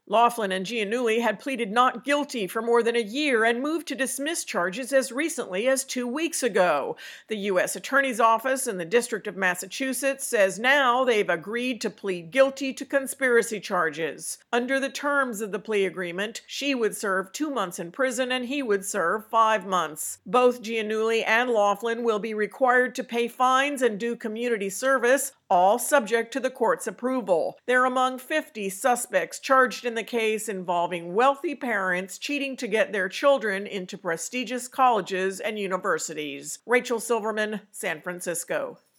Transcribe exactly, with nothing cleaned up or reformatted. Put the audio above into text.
Laughlin and Giannulli had pleaded not guilty for more than a year and moved to dismiss charges as recently as two weeks ago. The U S Attorney's Office in the District of Massachusetts says now they've agreed to plead guilty to conspiracy charges. Under the terms of the plea agreement, she would serve two months in prison and he would serve five months. Both Giannulli and Laughlin will be required to pay fines and do community service, all subject to the court's approval. They're among fifty suspects charged in the case involving wealthy parents cheating to get their children into prestigious colleges and universities. Rachel Silverman, San Francisco.